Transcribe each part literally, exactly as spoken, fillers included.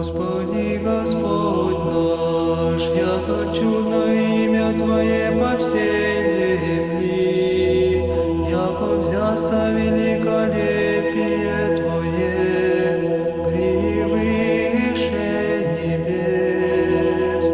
Господи, Господь наш, яко чудно имя Твое по всей земли, яко взясто великолепие Твое превыше небес.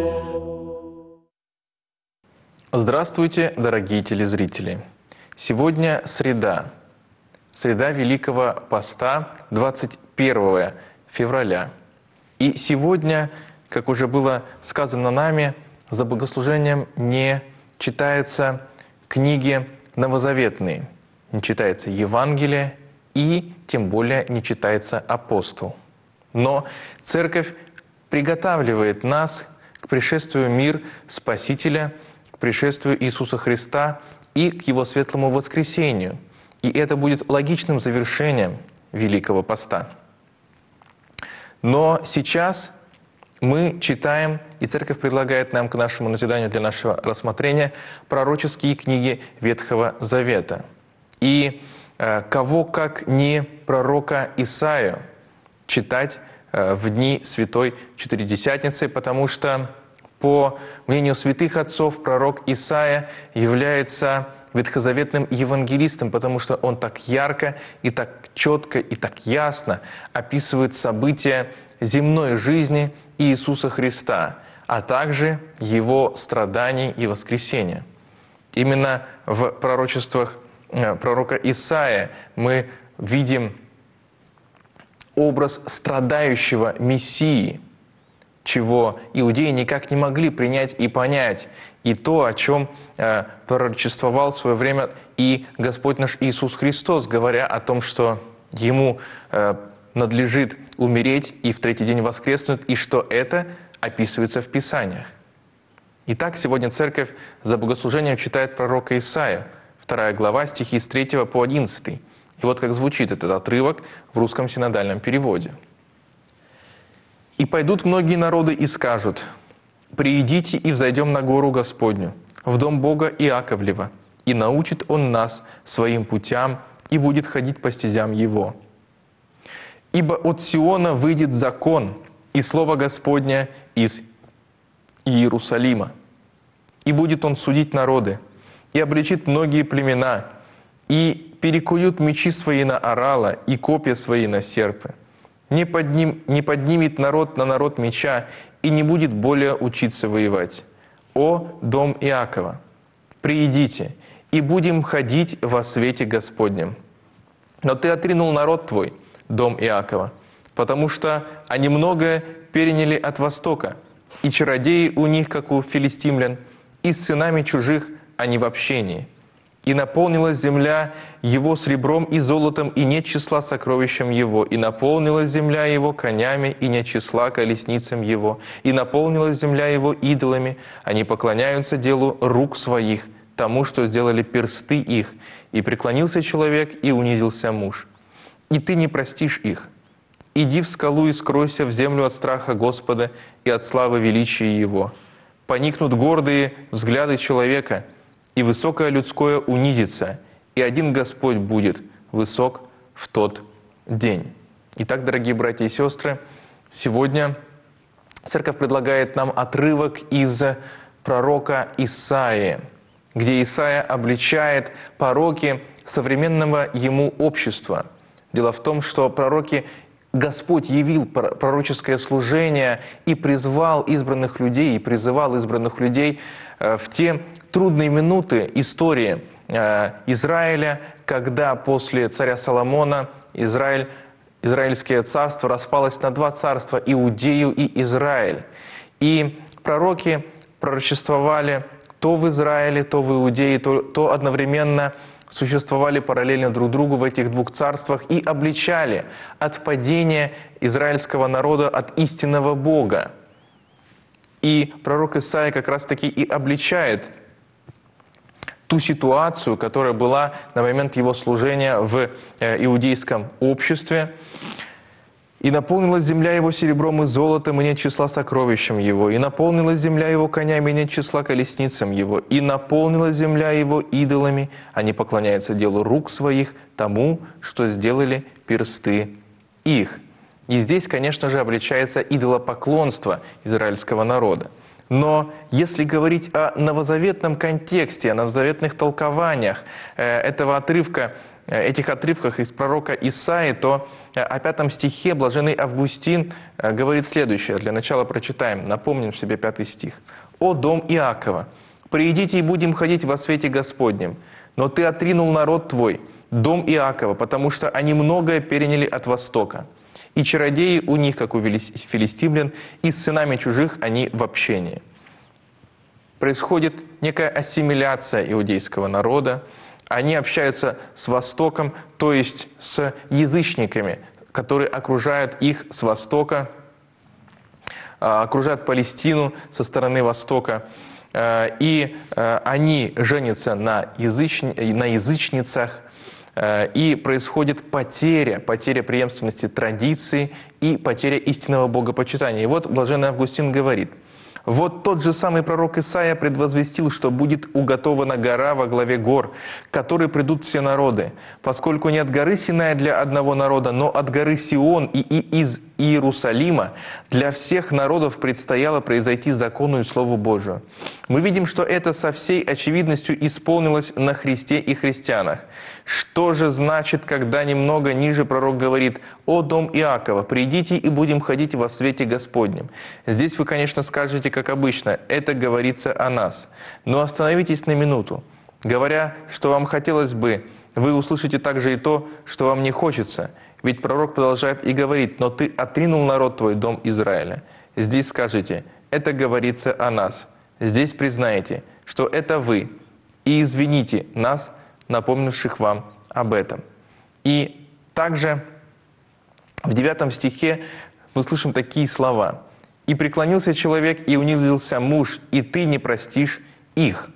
Здравствуйте, дорогие телезрители! Сегодня среда, среда Великого Поста, двадцать первого февраля. И сегодня, как уже было сказано нами, за богослужением не читаются книги новозаветные, не читается Евангелие и тем более не читается апостол. Но Церковь приготавливает нас к пришествию мир Спасителя, к пришествию Иисуса Христа и к Его светлому воскресению. И это будет логичным завершением Великого Поста. Но сейчас мы читаем, и Церковь предлагает нам к нашему назиданию, для нашего рассмотрения, пророческие книги Ветхого Завета. И э, кого, как не пророка Исаию, читать э, в дни Святой Четыредесятницы, потому что, по мнению святых отцов, пророк Исаия является ветхозаветным евангелистом, потому что он так ярко и так четко и так ясно описывает события земной жизни Иисуса Христа, а также Его страданий и воскресения. Именно в пророчествах пророка Исаия мы видим образ страдающего Мессии, чего иудеи никак не могли принять и понять, и то, о чем э, пророчествовал в свое время и Господь наш Иисус Христос, говоря о том, что Ему э, надлежит умереть и в третий день воскреснуть, и что это описывается в Писаниях. Итак, сегодня Церковь за богослужением читает пророка Исаию, вторая глава, стихи с третьего по одиннадцатый. И вот как звучит этот отрывок в русском синодальном переводе. «И пойдут многие народы и скажут: приидите и взойдем на гору Господню, в дом Бога Иаковлева, и научит Он нас своим путям, и будет ходить по стезям Его. Ибо от Сиона выйдет закон, и слово Господня из Иерусалима. И будет Он судить народы, и обличит многие племена, и перекуют мечи свои на орала, и копья свои на серпы. Не, подним, не поднимет народ на народ меча, и не будет более учиться воевать. О, дом Иакова, приидите, и будем ходить во свете Господнем. Но ты отринул народ твой, дом Иакова, потому что они многое переняли от Востока, и чародеи у них, как у филистимлян, и с сынами чужих они в общении. И наполнилась земля его сребром и золотом, и нет числа сокровищем его. И наполнилась земля его конями, и нет числа колесницам его. И наполнилась земля его идолами. Они поклоняются делу рук своих, тому, что сделали персты их. И преклонился человек, и унизился муж. И ты не простишь их. Иди в скалу и скройся в землю от страха Господа и от славы величия Его. Поникнут гордые взгляды человека, и высокое людское унизится, и один Господь будет высок в тот день». Итак, дорогие братья и сестры, сегодня Церковь предлагает нам отрывок из пророка Исаии, где Исаия обличает пороки современного ему общества. Дело в том, что пророки Господь явил пророческое служение и призвал избранных людей, и призывал избранных людей в те трудные минуты истории Израиля, когда после царя Соломона Израиль, Израильское царство распалось на два царства – Иудею и Израиль. И пророки пророчествовали то в Израиле, то в Иудее, то, то одновременно существовали параллельно друг другу в этих двух царствах и обличали отпадение израильского народа от истинного Бога. И пророк Исаия как раз-таки и обличает ту ситуацию, которая была на момент его служения в иудейском обществе. «И наполнилась земля его серебром и золотом, и нет числа сокровищем его. И наполнилась земля его конями, и нет числа колесницам его. И наполнилась земля его идолами. Они поклоняются делу рук своих, тому, что сделали персты их». И здесь, конечно же, обличается идолопоклонство израильского народа. Но если говорить о новозаветном контексте, о новозаветных толкованиях этого отрывка, этих отрывках из пророка Исаии, то о пятом стихе блаженный Августин говорит следующее. Для начала прочитаем, напомним себе пятый стих. «О дом Иакова, приидите и будем ходить во свете Господнем, но ты отринул народ твой, дом Иакова, потому что они многое переняли от Востока. И чародеи у них, как у филистимлян, и с сынами чужих они в общении». Происходит некая ассимиляция иудейского народа. Они общаются с Востоком, то есть с язычниками, которые окружают их с Востока, окружают Палестину со стороны Востока. И они женятся на, языч... на язычницах, и происходит потеря, потеря преемственности традиций и потеря истинного богопочитания. И вот блаженный Августин говорит: «Вот тот же самый пророк Исаия предвозвестил, что будет уготована гора во главе гор, к которой придут все народы, поскольку не от горы Синая для одного народа, но от горы Сион и из Иерусалима для всех народов предстояло произойти закону и Слову Божию». Мы видим, что это со всей очевидностью исполнилось на Христе и христианах. Что же значит, когда немного ниже пророк говорит: «О дом Иакова, придите и будем ходить во свете Господнем»? Здесь вы, конечно, скажете, как обычно, это говорится о нас. Но остановитесь на минуту. Говоря, что вам хотелось бы, вы услышите также и то, что вам не хочется. Ведь пророк продолжает и говорит: «Но ты отринул народ твой, дом Израиля». Здесь скажете: это говорится о нас. Здесь признаете, что это вы, и извините нас, напомнивших вам об этом. И также в девятом стихе мы слышим такие слова: «И преклонился человек, и унизился муж, и ты не простишь их».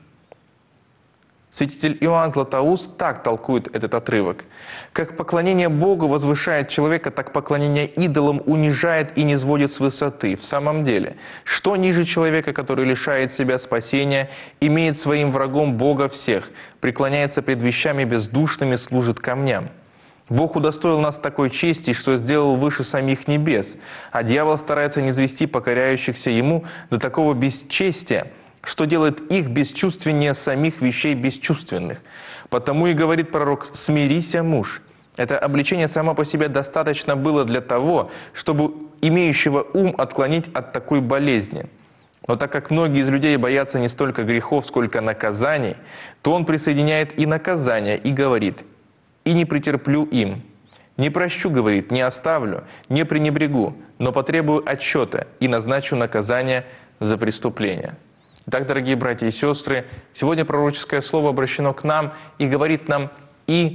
Святитель Иоанн Златоуст так толкует этот отрывок. «Как поклонение Богу возвышает человека, так поклонение идолам унижает и низводит с высоты». В самом деле, что ниже человека, который лишает себя спасения, имеет своим врагом Бога всех, преклоняется пред вещами бездушными, служит камням? Бог удостоил нас такой чести, что сделал выше самих небес, а дьявол старается низвести покоряющихся ему до такого бесчестия, что делает их бесчувственнее самих вещей бесчувственных. Потому и говорит пророк: «Смирися, муж». Это обличение само по себе достаточно было для того, чтобы имеющего ум отклонить от такой болезни. Но так как многие из людей боятся не столько грехов, сколько наказаний, то он присоединяет и наказание и говорит: «И не претерплю им». «Не прощу, — говорит, — не оставлю, не пренебрегу, но потребую отчета и назначу наказание за преступление». Итак, дорогие братья и сестры, сегодня пророческое слово обращено к нам и говорит нам и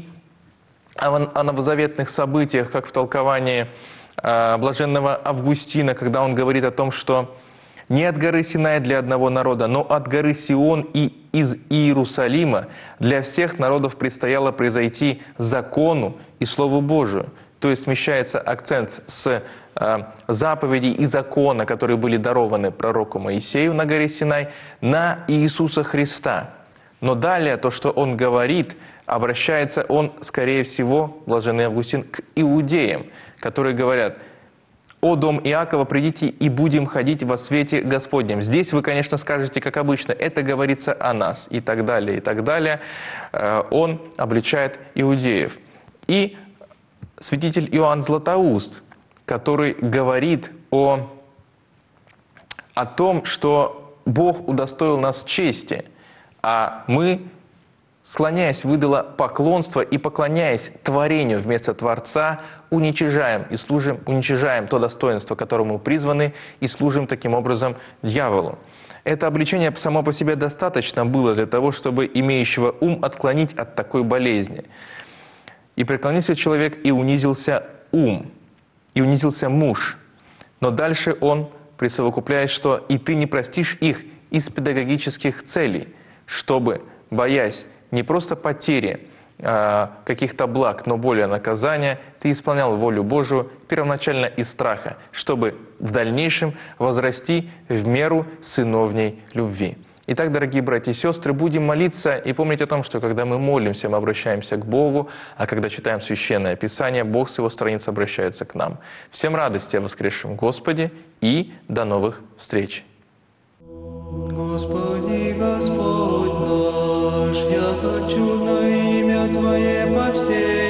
о новозаветных событиях, как в толковании блаженного Августина, когда он говорит о том, что не от горы Синая для одного народа, но от горы Сион и из Иерусалима для всех народов предстояло произойти закону и Слову Божию. То есть смещается акцент с э, заповедей и закона, которые были дарованы пророку Моисею на горе Синай, на Иисуса Христа. Но далее то, что он говорит, обращается он, скорее всего, блаженный Августин, к иудеям, которые говорят: «О дом Иакова, придите и будем ходить во свете Господнем». Здесь вы, конечно, скажете, как обычно, это говорится о нас, и так далее, и так далее. Он обличает иудеев. И святитель Иоанн Златоуст, который говорит о, о том, что Бог удостоил нас чести, а мы, склоняясь в идолопоклонство и поклоняясь творению вместо Творца, уничижаем и служим, уничижаем то достоинство, которому мы призваны, и служим таким образом дьяволу. Это обличение само по себе достаточно было для того, чтобы имеющего ум отклонить от такой болезни. «И преклонился человек, и унизился ум, и унизился муж». Но дальше он присовокупляет, что «и ты не простишь их из педагогических целей, чтобы, боясь не просто потери а, каких-то благ, но более наказания, ты исполнял волю Божию первоначально из страха, чтобы в дальнейшем возрасти в меру сыновней любви». Итак, дорогие братья и сестры, будем молиться и помнить о том, что когда мы молимся, мы обращаемся к Богу, а когда читаем Священное Писание, Бог с Его страниц обращается к нам. Всем радости о воскресшем Господе и до новых встреч! Господи, Господь наш, яко чудно имя Твое по всей